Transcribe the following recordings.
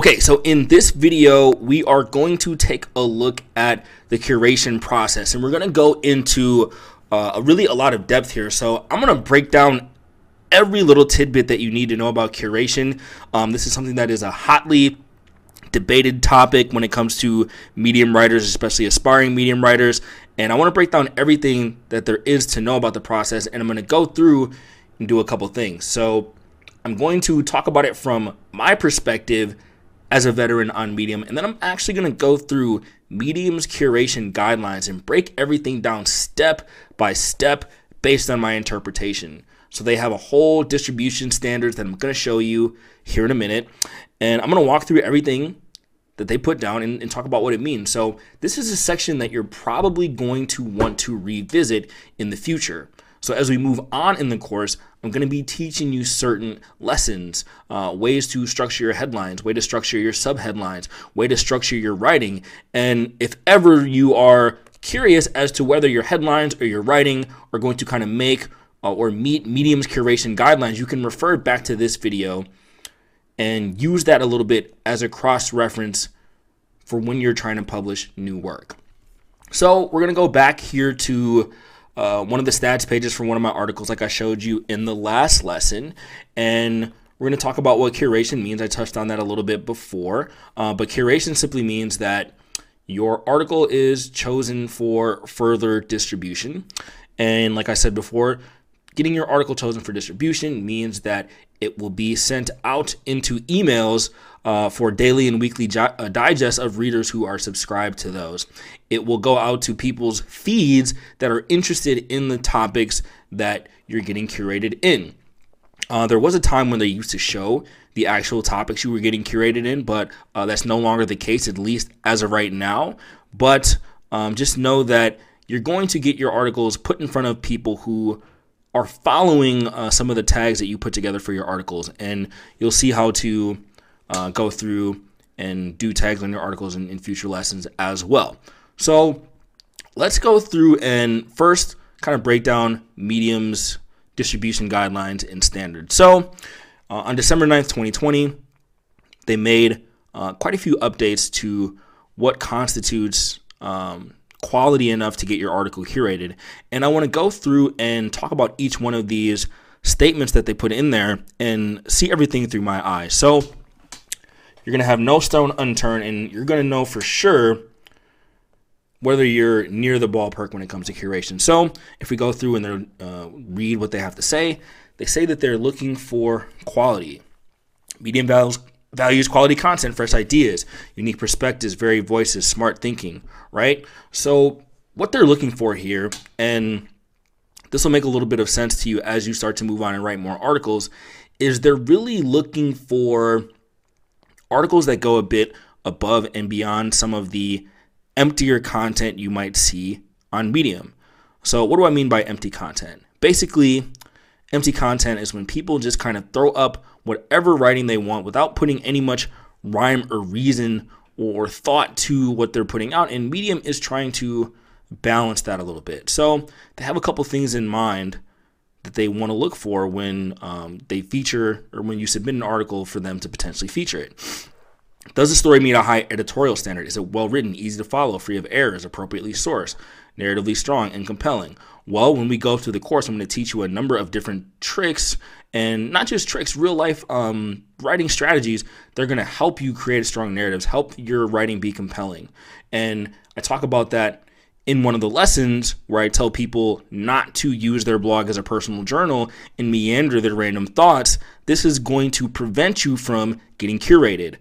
Okay, so in this video, we are going to take a look at the curation process, and we're going to go into really a lot of depth here. So I'm going to break down every little tidbit that you need to know about curation. This is something that is a hotly debated topic when it comes to Medium writers, especially aspiring Medium writers. And I want to break down everything that there is to know about the process, and I'm going to go through and do a couple things. So I'm going to talk about it from my perspective as a veteran on Medium, and then I'm actually going to go through Medium's curation guidelines and break everything down step by step based on my interpretation. So they have a whole distribution standards that I'm going to show you here in a minute, and I'm going to walk through everything that they put down and talk about what it means. So this is a section that you're probably going to want to revisit in the future. So as we move on in the course, I'm going to be teaching you certain lessons, ways to structure your headlines, way to structure your subheadlines, way to structure your writing. And if ever you are curious as to whether your headlines or your writing are going to kind of make or meet Medium's curation guidelines, you can refer back to this video and use that a little bit as a cross-reference for when you're trying to publish new work. So we're going to go back here to one of the stats pages from one of my articles like I showed you in the last lesson, and we're going to talk about what curation means. I touched on that a little bit before, but curation simply means that your article is chosen for further distribution. And like I said before, getting your article chosen for distribution means that it will be sent out into emails for daily and weekly digests of readers who are subscribed to those. It will go out to people's feeds that are interested in the topics that you're getting curated in. There was a time when they used to show the actual topics you were getting curated in, but that's no longer the case, at least as of right now. But just know that you're going to get your articles put in front of people who are following some of the tags that you put together for your articles, and you'll see how to go through and do tags on your articles in future lessons as well. So let's go through and first kind of break down Medium's distribution guidelines and standards. So on December 9th, 2020, they made quite a few updates to what constitutes quality enough to get your article curated. And I want to go through and talk about each one of these statements that they put in there and see everything through my eyes. So you're going to have no stone unturned, and you're going to know for sure whether you're near the ballpark when it comes to curation. So if we go through and read what they have to say, they say that they're looking for quality. Medium values quality content, fresh ideas, unique perspectives, varied voices, smart thinking, right? So what they're looking for here, and this will make a little bit of sense to you as you start to move on and write more articles, is they're really looking for articles that go a bit above and beyond some of the emptier content you might see on Medium. So what do I mean by empty content? Basically, empty content is when people just kind of throw up whatever writing they want without putting any much rhyme or reason or thought to what they're putting out. And Medium is trying to balance that a little bit. So they have a couple things in mind that they want to look for when they feature, or when you submit an article for them to potentially feature it. Does the story meet a high editorial standard? Is it well written, easy to follow, free of errors, appropriately sourced, narratively strong and compelling? Well, when we go through the course, I'm going to teach you a number of different tricks, and not just tricks, real life writing strategies. They're going to help you create strong narratives, help your writing be compelling. And I talk about that in one of the lessons where I tell people not to use their blog as a personal journal and meander their random thoughts. This is going to prevent you from getting curated.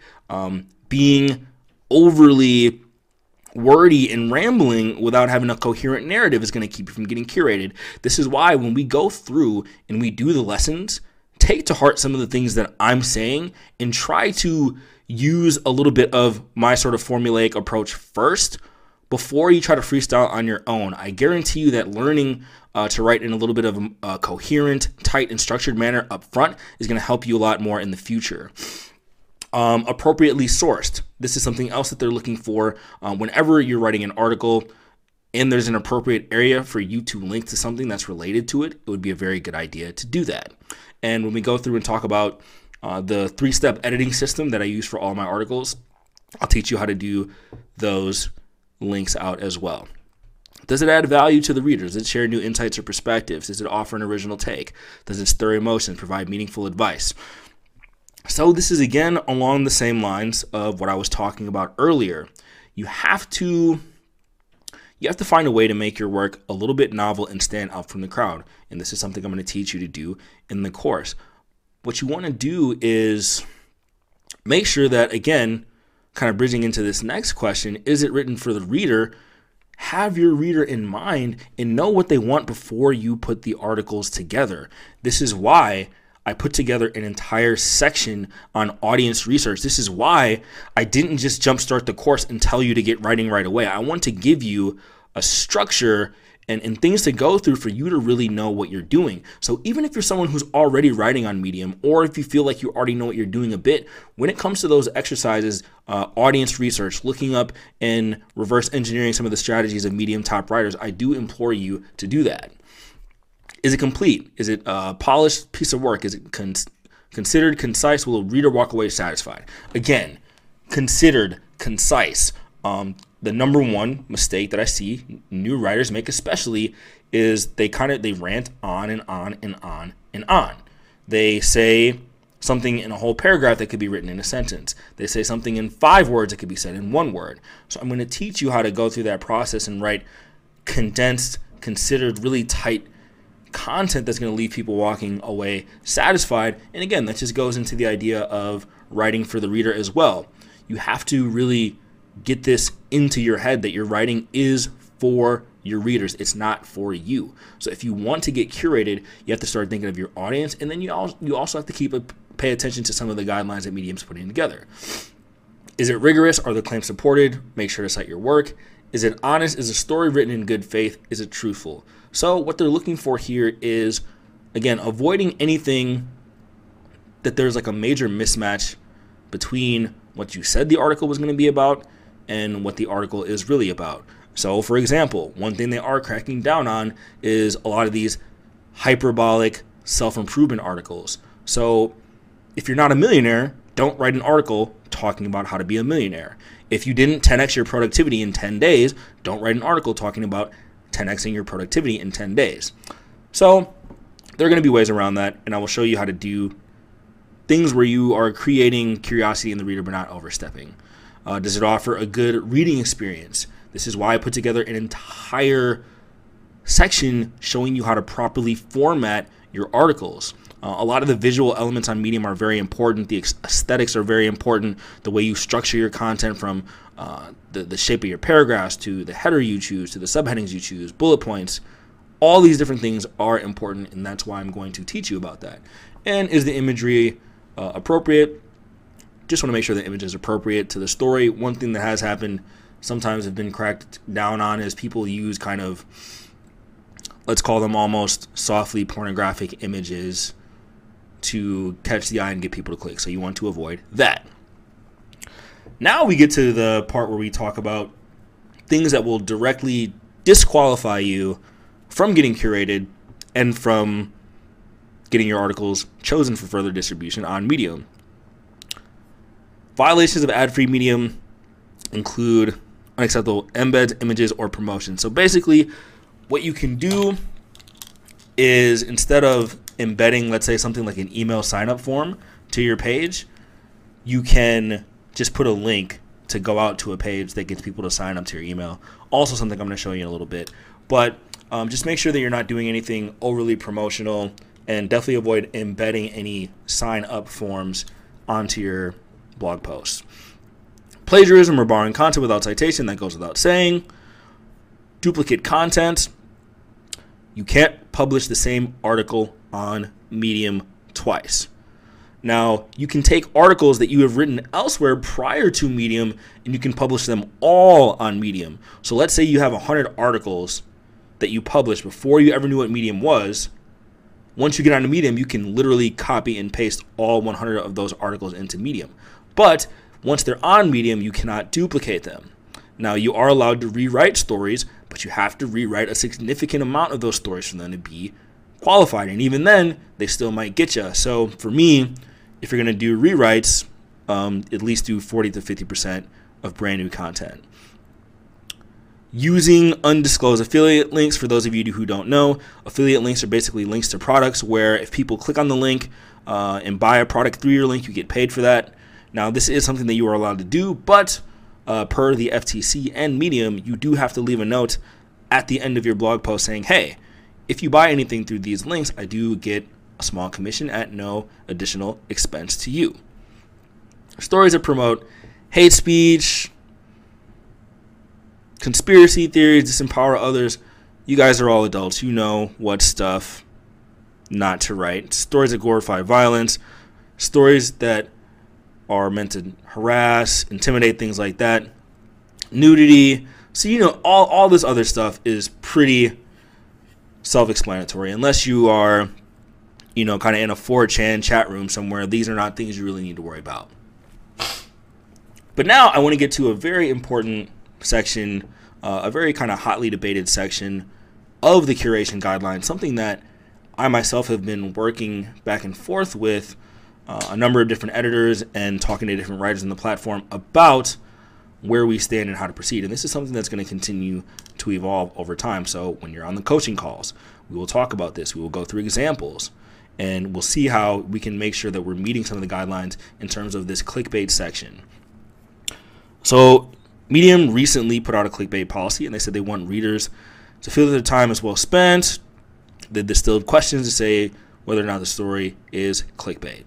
Being overly wordy and rambling without having a coherent narrative is going to keep you from getting curated. This is why when we go through and we do the lessons, take to heart some of the things that I'm saying and try to use a little bit of my sort of formulaic approach first before you try to freestyle on your own. I guarantee you that learning to write in a little bit of a coherent, tight, and structured manner up front is going to help you a lot more in the future. Appropriately sourced. This is something else that they're looking for whenever you're writing an article and there's an appropriate area for you to link to something that's related to it. It would be a very good idea to do that. And when we go through and talk about The 3-step editing system that I use for all my articles, I'll teach you how to do those links out as well. Does it add value to the readers? Does it share new insights or perspectives? Does it offer an original take? Does it stir emotions, provide meaningful advice? So this is, again, along the same lines of what I was talking about earlier. You have to find a way to make your work a little bit novel and stand out from the crowd. And this is something I'm going to teach you to do in the course. What you want to do is make sure that, again, kind of bridging into this next question, is it written for the reader? Have your reader in mind and know what they want before you put the articles together. This is why I put together an entire section on audience research. This is why I didn't just jumpstart the course and tell you to get writing right away. I want to give you a structure and things to go through for you to really know what you're doing. So even if you're someone who's already writing on Medium, or if you feel like you already know what you're doing a bit, when it comes to those exercises, audience research, looking up and reverse engineering some of the strategies of Medium top writers, I do implore you to do that. Is it complete? Is it a polished piece of work? Is it considered concise? Will a reader walk away satisfied? Again, considered concise. The number one mistake that I see new writers make, especially, is they rant on and on and on and on. They say something in a whole paragraph that could be written in a sentence. They say something in 5 words that could be said in 1 word. So I'm going to teach you how to go through that process and write condensed, considered, really tight content that's going to leave people walking away satisfied. And again, that just goes into the idea of writing for the reader as well. You have to really get this into your head that your writing is for your readers. It's not for you. So if you want to get curated, you have to start thinking of your audience, and then you also have to pay attention to some of the guidelines that Medium's putting together. Is it rigorous? Are the claims supported? Make sure to cite your work. Is it honest? Is the story written in good faith? Is it truthful? So what they're looking for here is, again, avoiding anything that there's like a major mismatch between what you said the article was going to be about and what the article is really about. So, for example, one thing they are cracking down on is a lot of these hyperbolic self-improvement articles. So, if you're not a millionaire, don't write an article talking about how to be a millionaire. If you didn't 10x your productivity in 10 days, don't write an article talking about 10xing your productivity in 10 days. So, there are going to be ways around that, and I will show you how to do things where you are creating curiosity in the reader but not overstepping. Does it offer a good reading experience? This is why I put together an entire section showing you how to properly format your articles. A lot of the visual elements on Medium are very important. The aesthetics are very important. The way you structure your content, from the shape of your paragraphs to the header you choose to the subheadings you choose, bullet points, all these different things are important, and that's why I'm going to teach you about that. And is the imagery appropriate? Just want to make sure the image is appropriate to the story. One thing that has happened, sometimes have been cracked down on, is people use kind of, let's call them almost softly pornographic images to catch the eye and get people to click. So you want to avoid that. Now we get to the part where we talk about things that will directly disqualify you from getting curated and from getting your articles chosen for further distribution on Medium. Violations of ad-free Medium include unacceptable embeds, images, or promotions. So basically, what you can do is, instead of embedding, let's say, something like an email sign-up form to your page, you can just put a link to go out to a page that gets people to sign up to your email. Also something I'm going to show you in a little bit. But just make sure that you're not doing anything overly promotional, and definitely avoid embedding any sign-up forms onto your blog posts. Plagiarism or borrowing content without citation, that goes without saying. Duplicate content. You can't publish the same article on Medium twice. Now, you can take articles that you have written elsewhere prior to Medium, and you can publish them all on Medium. So let's say you have 100 articles that you published before you ever knew what Medium was. Once you get onto Medium, you can literally copy and paste all 100 of those articles into Medium. But once they're on Medium, you cannot duplicate them. Now, you are allowed to rewrite stories, but you have to rewrite a significant amount of those stories for them to be qualified. And even then, they still might get you. So for me, if you're going to do rewrites, at least do 40 to 50% of brand new content. Using undisclosed affiliate links, for those of you who don't know, affiliate links are basically links to products where if people click on the link and buy a product through your link, you get paid for that. Now, this is something that you are allowed to do, but per the FTC and Medium, you do have to leave a note at the end of your blog post saying, hey, if you buy anything through these links, I do get a small commission at no additional expense to you. Stories that promote hate speech, conspiracy theories, disempower others. You guys are all adults. You know what stuff not to write. Stories that glorify violence, stories that are meant to harass, intimidate, things like that. Nudity. So, all this other stuff is pretty self-explanatory. Unless you are, kind of in a 4chan chat room somewhere, these are not things you really need to worry about. But now I want to get to a very important section, a very kind of hotly debated section of the curation guidelines, something that I myself have been working back and forth with a number of different editors and talking to different writers on the platform about where we stand and how to proceed. And this is something that's going to continue to evolve over time. So when you're on the coaching calls, we will talk about this. We will go through examples, and we'll see how we can make sure that we're meeting some of the guidelines in terms of this clickbait section. So Medium recently put out a clickbait policy, and they said they want readers to feel that their time is well spent. They distilled questions to say whether or not the story is clickbait.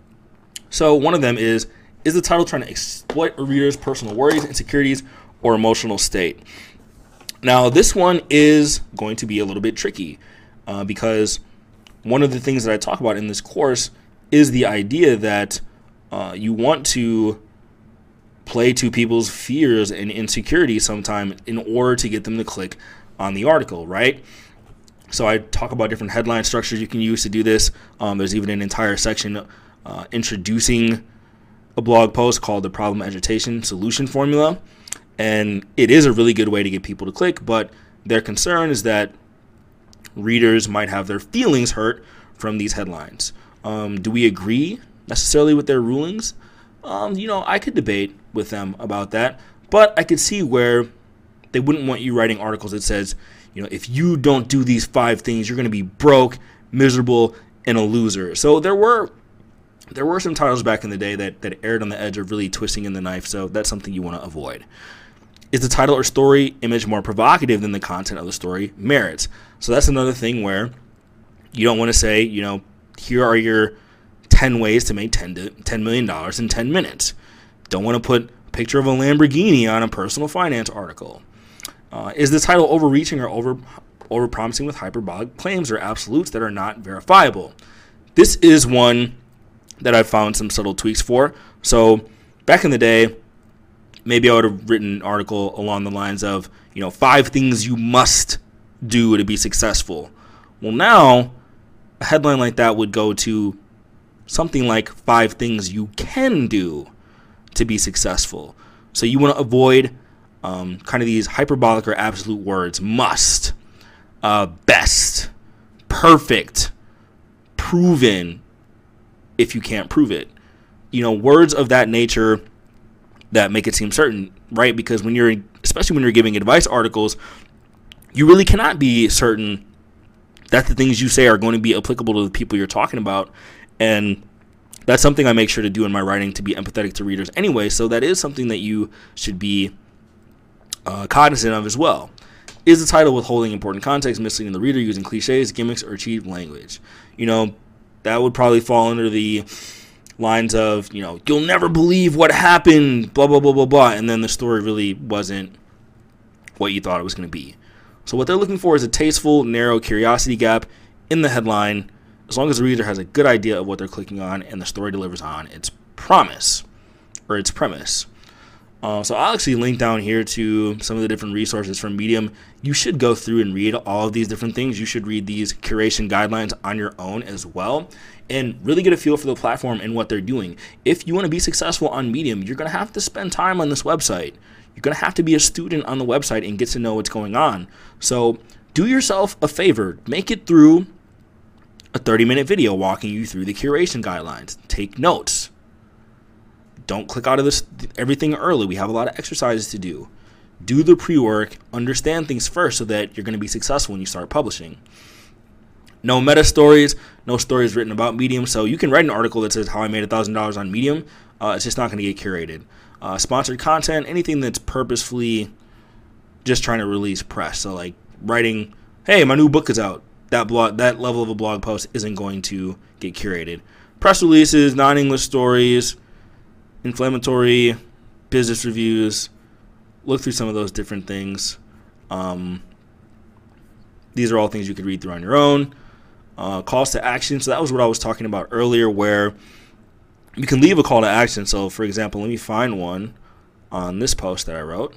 So one of them is the title trying to exploit a reader's personal worries, insecurities, or emotional state? Now, this one is going to be a little bit tricky because one of the things that I talk about in this course is the idea that you want to play to people's fears and insecurities sometimes in order to get them to click on the article, right? So I talk about different headline structures you can use to do this. There's even an entire section introducing a blog post called the Problem Agitation Solution Formula. And it is a really good way to get people to click, but their concern is that readers might have their feelings hurt from these headlines. Do we agree necessarily with their rulings? I could debate with them about that, but I could see where they wouldn't want you writing articles that says, if you don't do these 5 things, you're going to be broke, miserable, and a loser. So there were some titles back in the day that erred on the edge of really twisting in the knife, so that's something you want to avoid. Is the title or story image more provocative than the content of the story merits? So that's another thing where you don't want to say, here are your 10 ways to make $10 million in 10 minutes. Don't want to put a picture of a Lamborghini on a personal finance article. Is the title overreaching or over-promising with hyperbolic claims or absolutes that are not verifiable? This is one that I've found some subtle tweaks for. So back in the day, maybe I would have written an article along the lines of, 5 things you must do to be successful. Well, now a headline like that would go to something like 5 things you can do to be successful. So you want to avoid kind of these hyperbolic or absolute words: must, best, perfect, proven, if you can't prove it. Words of that nature that make it seem certain, right? Because especially when you're giving advice articles, you really cannot be certain that the things you say are going to be applicable to the people you're talking about. And that's something I make sure to do in my writing, to be empathetic to readers anyway. So that is something that you should be cognizant of as well. Is the title withholding important context, misleading the reader, using cliches, gimmicks, or cheap language? That would probably fall under the lines of, you'll never believe what happened, blah, blah, blah, blah, blah. And then the story really wasn't what you thought it was going to be. So what they're looking for is a tasteful, narrow curiosity gap in the headline, as long as the reader has a good idea of what they're clicking on and the story delivers on its promise or its premise. So I'll actually link down here to some of the different resources from Medium. You should go through and read all of these different things. You should read these curation guidelines on your own as well and really get a feel for the platform and what they're doing. If you want to be successful on Medium, you're going to have to spend time on this website. You're going to have to be a student on the website and get to know what's going on. So do yourself a favor. Make it through a 30-minute video walking you through the curation guidelines. Take notes. Don't click out of this everything early. We have a lot of exercises to do. Do the pre-work, understand things first so that you're going to be successful when you start publishing. No meta stories, no stories written about Medium. So you can write an article that says how I made $1,000 on Medium. It's just not going to get curated. Sponsored content, anything that's purposefully just trying to release press. So like writing, hey, my new book is out. That level of a blog post isn't going to get curated. Press releases, non-English stories, inflammatory business reviews. Look through some of those different things. These are all things you could read through on your own. Calls to action. So that was what I was talking about earlier, where you can leave a call to action. So for example, let me find one on this post that I wrote.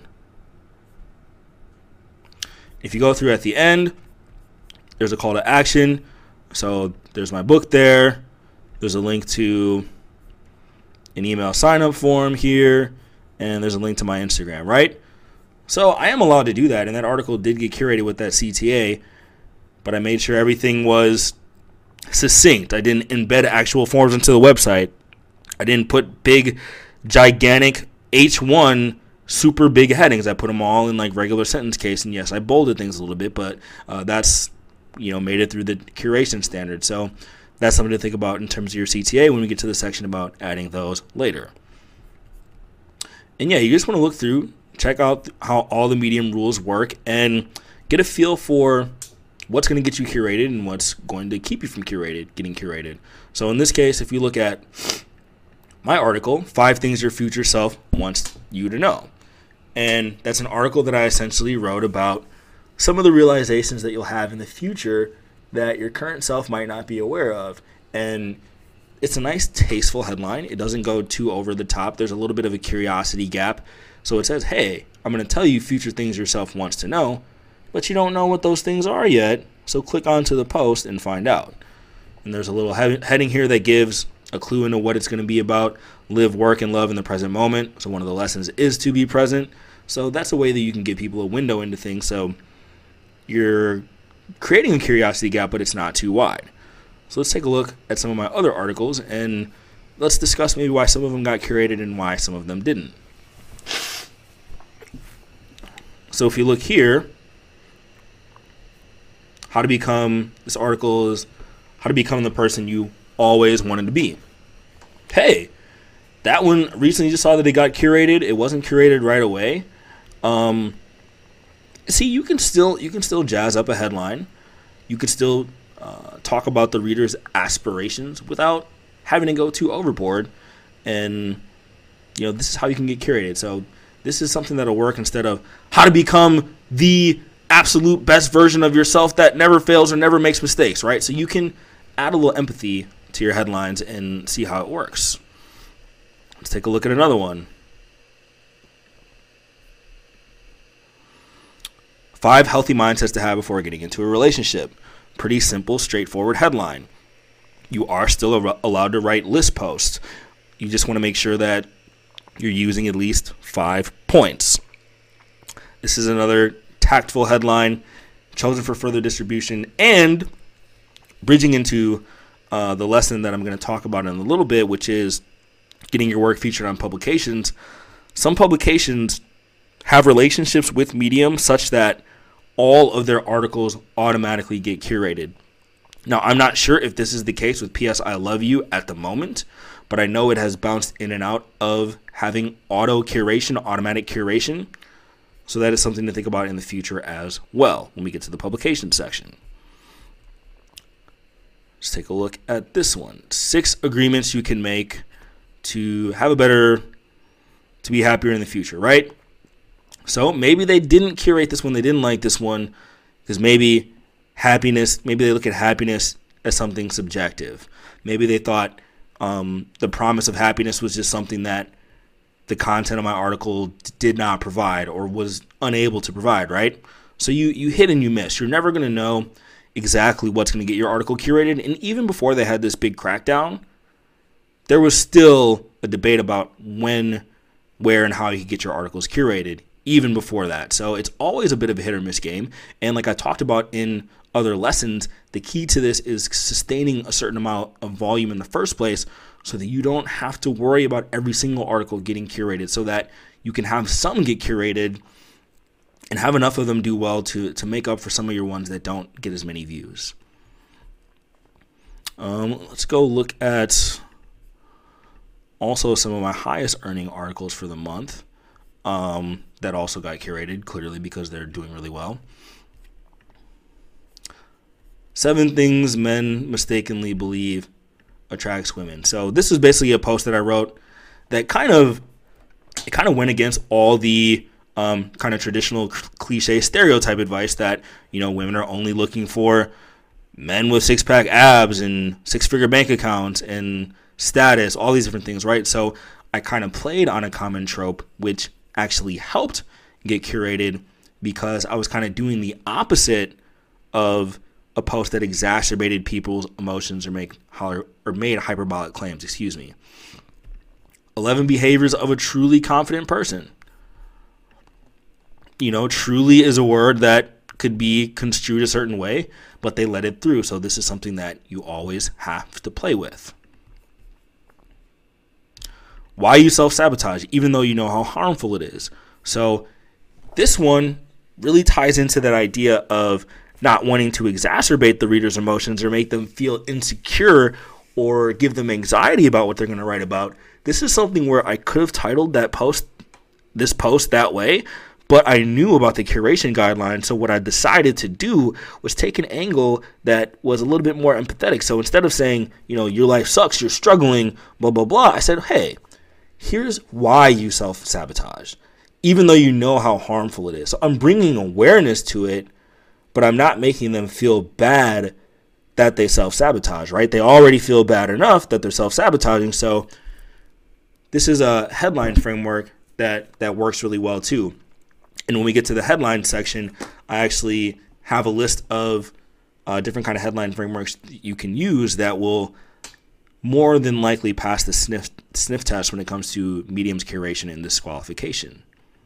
If you go through at the end, there's a call to action. So there's my book there. There's a link to an email sign-up form here. And there's a link to my Instagram, right? So I am allowed to do that. And that article did get curated with that CTA. But I made sure everything was succinct. I didn't embed actual forms into the website. I didn't put big, gigantic H1 super big headings. I put them all in like regular sentence case. And yes, I bolded things a little bit, but that's, made it through the curation standard. So that's something to think about in terms of your CTA when we get to the section about adding those later. And yeah, you just want to look through, check out how all the Medium rules work, and get a feel for what's going to get you curated and what's going to keep you from getting curated. So in this case, if you look at my article, 5 Things Your Future Self Wants You to Know. And that's an article that I essentially wrote about some of the realizations that you'll have in the future that your current self might not be aware of. And it's a nice, tasteful headline. It doesn't go too over the top. There's a little bit of a curiosity gap. So it says, hey, I'm going to tell you future things yourself wants to know, but you don't know what those things are yet. So click onto the post and find out. And there's a little heading here that gives a clue into what it's going to be about. Live, work, and love in the present moment. So one of the lessons is to be present. So that's a way that you can give people a window into things. So you're creating a curiosity gap, but it's not too wide. So let's take a look at some of my other articles, and let's discuss maybe why some of them got curated and why some of them didn't. So if you look here, this article is how to become the person you always wanted to be. Hey, that one recently just saw that it got curated. It wasn't curated right away. See, you can still jazz up a headline. You could still talk about the reader's aspirations without having to go too overboard. And this is how you can get curated. So this is something that'll work instead of how to become the absolute best version of yourself that never fails or never makes mistakes, right? So you can add a little empathy to your headlines and see how it works. Let's take a look at another one. 5 healthy mindsets to have before getting into a relationship. Pretty simple, straightforward headline. You are still allowed to write list posts. You just want to make sure that you're using at least 5 points. This is another tactful headline, chosen for further distribution and bridging into the lesson that I'm going to talk about in a little bit, which is getting your work featured on publications. Some publications have relationships with Medium such that all of their articles automatically get curated. Now, I'm not sure if this is the case with PS I Love You at the moment, but I know it has bounced in and out of having automatic curation. So that is something to think about in the future as well when we get to the publication section. Let's take a look at this one. 6 agreements you can make to be happier in the future, right? So maybe they didn't curate this one. They didn't like this one because maybe they look at happiness as something subjective. Maybe they thought the promise of happiness was just something that the content of my article did not provide or was unable to provide, right? So you hit and you miss. You're never going to know exactly what's going to get your article curated. And even before they had this big crackdown, there was still a debate about when, where, and how you could get your articles curated, even before that. So it's always a bit of a hit or miss game. And like I talked about in other lessons, the key to this is sustaining a certain amount of volume in the first place so that you don't have to worry about every single article getting curated, so that you can have some get curated and have enough of them do well to make up for some of your ones that don't get as many views. Let's go look at also some of my highest earning articles for the month that also got curated, clearly because they're doing really well. 7 things men mistakenly believe attracts women. So this is basically a post that I wrote that kind of went against all the kind of traditional cliche stereotype advice that, you know, women are only looking for men with 6-pack abs and 6-figure bank accounts and status, all these different things, right? So I kind of played on a common trope, which actually helped get curated, because I was kind of doing the opposite of a post that exacerbated people's emotions or made hyperbolic claims, 11 behaviors of a truly confident person. You know, truly is a word that could be construed a certain way, but they let it through. So this is something that you always have to play with. Why you self-sabotage, even though you know how harmful it is. So this one really ties into that idea of not wanting to exacerbate the reader's emotions or make them feel insecure or give them anxiety about what they're going to write about. This is something where I could have titled this post that way, but I knew about the curation guidelines. So what I decided to do was take an angle that was a little bit more empathetic. So instead of saying, you know, your life sucks, you're struggling, blah, blah, blah, I said, hey, here's why you self-sabotage, even though you know how harmful it is. So I'm bringing awareness to it, but I'm not making them feel bad that they self-sabotage, right? They already feel bad enough that they're self-sabotaging. So this is a headline framework that works really well too. And when we get to the headline section, I actually have a list of different kind of headline frameworks you can use that will more than likely pass the sniff test when it comes to Medium's curation and disqualification.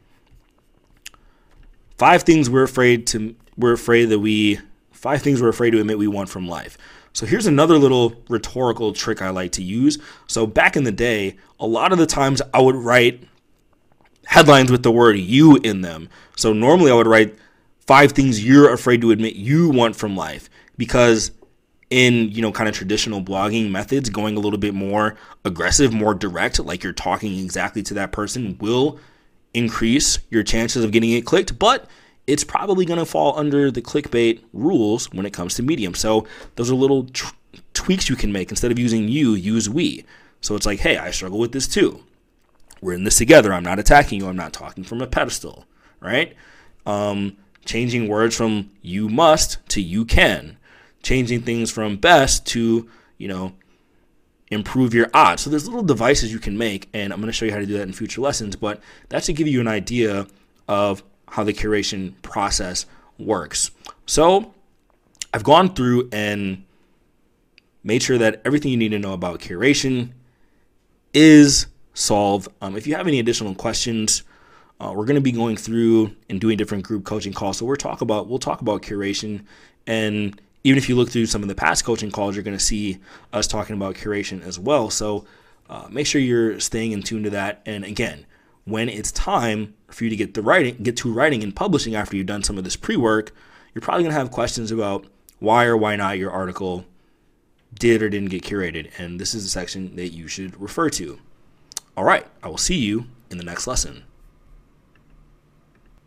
5 things we're afraid to admit we want from life. So here's another little rhetorical trick I like to use. So back in the day, a lot of the times I would write headlines with the word you in them. So normally I would write 5 things you're afraid to admit you want from life, because in, you know, kind of traditional blogging methods, going a little bit more aggressive, more direct, like you're talking exactly to that person, will increase your chances of getting it clicked, but it's probably going to fall under the clickbait rules when it comes to Medium. So those are little tweaks you can make. Instead of using you, use we. So it's like, hey, I struggle with this too. We're in this together. I'm not attacking you. I'm not talking from a pedestal, right? Changing words from you must to you can. Changing things from best to, you know, improve your odds. So there's little devices you can make, and I'm going to show you how to do that in future lessons, but that should give you an idea of how the curation process works. So I've gone through and made sure that everything you need to know about curation is solved. If you have any additional questions, we're going to be going through and doing different group coaching calls. So we'll talk about curation, and even if you look through some of the past coaching calls, you're going to see us talking about curation as well. So make sure you're staying in tune to that. And again, when it's time for you to get to writing and publishing after you've done some of this pre-work, you're probably going to have questions about why or why not your article did or didn't get curated. And this is the section that you should refer to. All right, I will see you in the next lesson.